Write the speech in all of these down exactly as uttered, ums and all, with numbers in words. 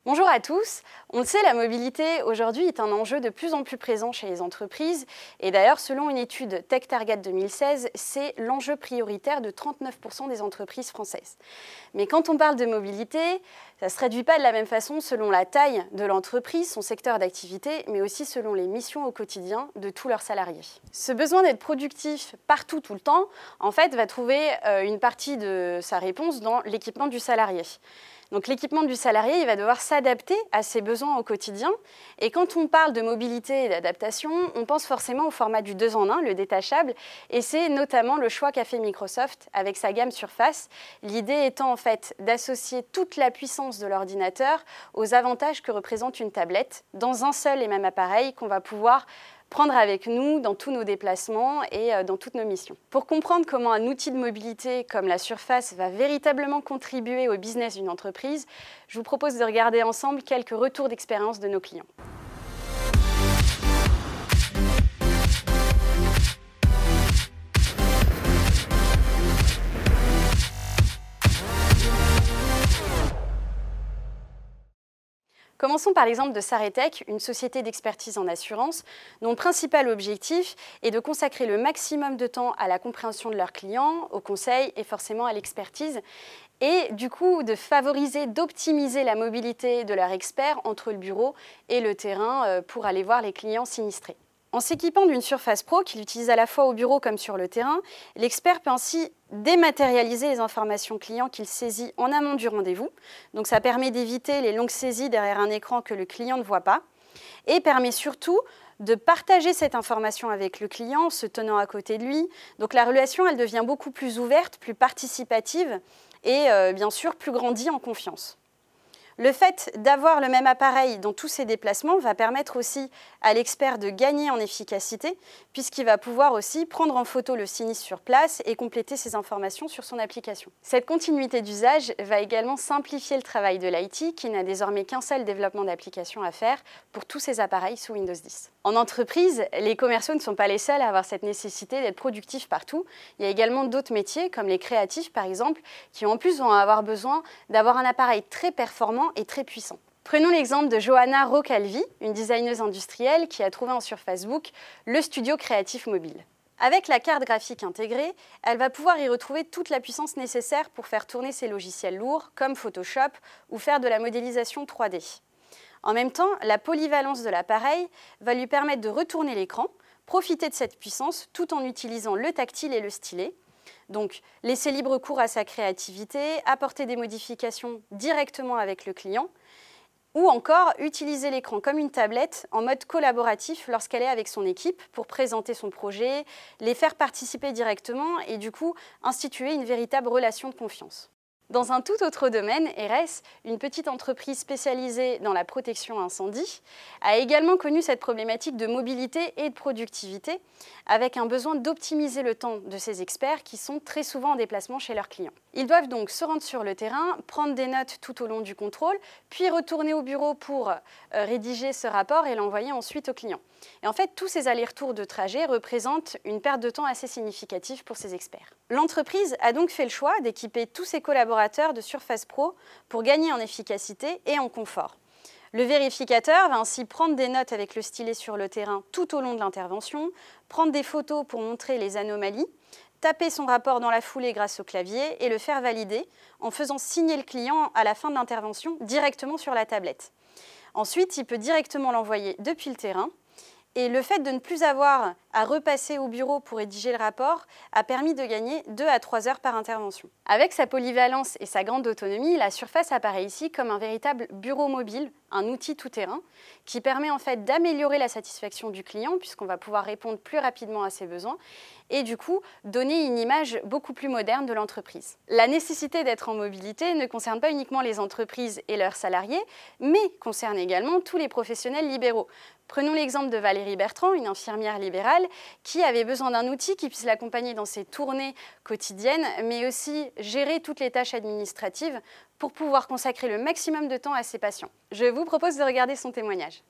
Bonjour à tous. On le sait, la mobilité aujourd'hui est un enjeu de plus en plus présent chez les entreprises. Et d'ailleurs, selon une étude TechTarget deux mille seize, c'est l'enjeu prioritaire de trente-neuf pour cent des entreprises françaises. Mais quand on parle de mobilité, ça ne se réduit pas de la même façon selon la taille de l'entreprise, son secteur d'activité, mais aussi selon les missions au quotidien de tous leurs salariés. Ce besoin d'être productif partout, tout le temps, en fait, va trouver une partie de sa réponse dans l'équipement du salarié. Donc l'équipement du salarié, il va devoir s'adapter à ses besoins au quotidien. Et quand on parle de mobilité et d'adaptation, on pense forcément au format du deux en un, le détachable. Et c'est notamment le choix qu'a fait Microsoft avec sa gamme Surface. L'idée étant en fait d'associer toute la puissance de l'ordinateur aux avantages que représente une tablette dans un seul et même appareil qu'on va pouvoir prendre avec nous dans tous nos déplacements et dans toutes nos missions. Pour comprendre comment un outil de mobilité comme la Surface va véritablement contribuer au business d'une entreprise, je vous propose de regarder ensemble quelques retours d'expérience de nos clients. Commençons par l'exemple de Saretech, une société d'expertise en assurance, dont le principal objectif est de consacrer le maximum de temps à la compréhension de leurs clients, au conseil et forcément à l'expertise, et du coup de favoriser, d'optimiser la mobilité de leurs experts entre le bureau et le terrain pour aller voir les clients sinistrés. En s'équipant d'une Surface Pro qu'il utilise à la fois au bureau comme sur le terrain, l'expert peut ainsi dématérialiser les informations clients qu'il saisit en amont du rendez-vous. Donc ça permet d'éviter les longues saisies derrière un écran que le client ne voit pas et permet surtout de partager cette information avec le client en se tenant à côté de lui. Donc la relation, elle devient beaucoup plus ouverte, plus participative et euh, bien sûr plus grandie en confiance. Le fait d'avoir le même appareil dans tous ses déplacements va permettre aussi à l'expert de gagner en efficacité puisqu'il va pouvoir aussi prendre en photo le sinistre sur place et compléter ses informations sur son application. Cette continuité d'usage va également simplifier le travail de l'I T qui n'a désormais qu'un seul développement d'application à faire pour tous ses appareils sous Windows dix. En entreprise, les commerciaux ne sont pas les seuls à avoir cette nécessité d'être productifs partout. Il y a également d'autres métiers comme les créatifs par exemple qui en plus vont avoir besoin d'avoir un appareil très performant et très puissant. Prenons l'exemple de Johanna Rocalvi, une designeuse industrielle qui a trouvé en Surface Book le studio créatif mobile. Avec la carte graphique intégrée, elle va pouvoir y retrouver toute la puissance nécessaire pour faire tourner ses logiciels lourds comme Photoshop ou faire de la modélisation trois D. En même temps, la polyvalence de l'appareil va lui permettre de retourner l'écran, profiter de cette puissance tout en utilisant le tactile et le stylet. Donc, laisser libre cours à sa créativité, apporter des modifications directement avec le client, ou encore utiliser l'écran comme une tablette en mode collaboratif lorsqu'elle est avec son équipe pour présenter son projet, les faire participer directement et du coup instituer une véritable relation de confiance. Dans un tout autre domaine, R S, une petite entreprise spécialisée dans la protection incendie, a également connu cette problématique de mobilité et de productivité avec un besoin d'optimiser le temps de ses experts qui sont très souvent en déplacement chez leurs clients. Ils doivent donc se rendre sur le terrain, prendre des notes tout au long du contrôle, puis retourner au bureau pour euh, rédiger ce rapport et l'envoyer ensuite au client. Et en fait, tous ces allers-retours de trajet représentent une perte de temps assez significative pour ces experts. L'entreprise a donc fait le choix d'équiper tous ses collaborateurs de Surface Pro pour gagner en efficacité et en confort. Le vérificateur va ainsi prendre des notes avec le stylet sur le terrain tout au long de l'intervention, prendre des photos pour montrer les anomalies, taper son rapport dans la foulée grâce au clavier et le faire valider en faisant signer le client à la fin de l'intervention directement sur la tablette. Ensuite, il peut directement l'envoyer depuis le terrain. Et le fait de ne plus avoir à repasser au bureau pour rédiger le rapport a permis de gagner deux à trois heures par intervention. Avec sa polyvalence et sa grande autonomie, la Surface apparaît ici comme un véritable bureau mobile, un outil tout-terrain, qui permet en fait d'améliorer la satisfaction du client puisqu'on va pouvoir répondre plus rapidement à ses besoins et du coup donner une image beaucoup plus moderne de l'entreprise. La nécessité d'être en mobilité ne concerne pas uniquement les entreprises et leurs salariés, mais concerne également tous les professionnels libéraux. Prenons l'exemple de Valérie Bertrand, une infirmière libérale, qui avait besoin d'un outil qui puisse l'accompagner dans ses tournées quotidiennes, mais aussi gérer toutes les tâches administratives pour pouvoir consacrer le maximum de temps à ses patients. Je vous propose de regarder son témoignage.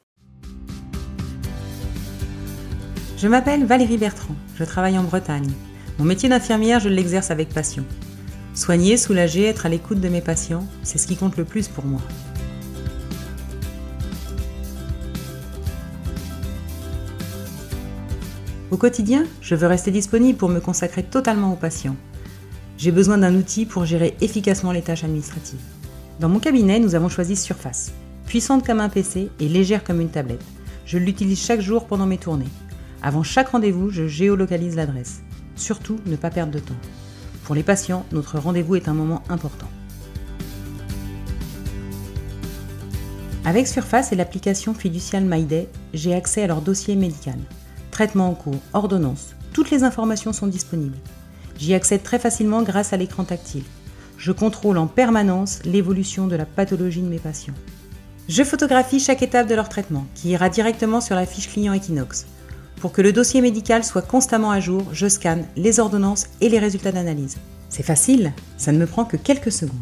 Je m'appelle Valérie Bertrand, je travaille en Bretagne. Mon métier d'infirmière, je l'exerce avec passion. Soigner, soulager, être à l'écoute de mes patients, c'est ce qui compte le plus pour moi. Au quotidien, je veux rester disponible pour me consacrer totalement aux patients. J'ai besoin d'un outil pour gérer efficacement les tâches administratives. Dans mon cabinet, nous avons choisi Surface. Puissante comme un P C et légère comme une tablette. Je l'utilise chaque jour pendant mes tournées. Avant chaque rendez-vous, je géolocalise l'adresse. Surtout, ne pas perdre de temps. Pour les patients, notre rendez-vous est un moment important. Avec Surface et l'application Fiducial MyDay, j'ai accès à leur dossier médical. Traitement en cours, ordonnance, toutes les informations sont disponibles. J'y accède très facilement grâce à l'écran tactile. Je contrôle en permanence l'évolution de la pathologie de mes patients. Je photographie chaque étape de leur traitement, qui ira directement sur la fiche client Equinox. Pour que le dossier médical soit constamment à jour, je scanne les ordonnances et les résultats d'analyse. C'est facile, ça ne me prend que quelques secondes.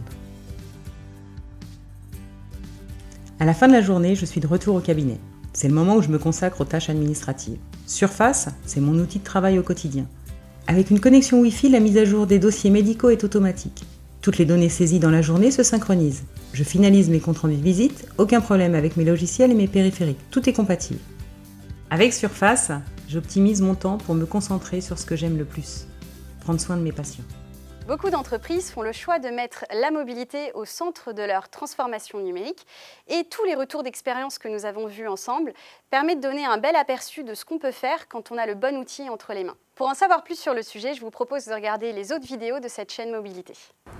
À la fin de la journée, je suis de retour au cabinet. C'est le moment où je me consacre aux tâches administratives. Surface, c'est mon outil de travail au quotidien. Avec une connexion Wi-Fi, la mise à jour des dossiers médicaux est automatique. Toutes les données saisies dans la journée se synchronisent. Je finalise mes comptes rendus de visite, aucun problème avec mes logiciels et mes périphériques, tout est compatible. Avec Surface, j'optimise mon temps pour me concentrer sur ce que j'aime le plus, prendre soin de mes patients. Beaucoup d'entreprises font le choix de mettre la mobilité au centre de leur transformation numérique et tous les retours d'expérience que nous avons vus ensemble permettent de donner un bel aperçu de ce qu'on peut faire quand on a le bon outil entre les mains. Pour en savoir plus sur le sujet, je vous propose de regarder les autres vidéos de cette chaîne mobilité.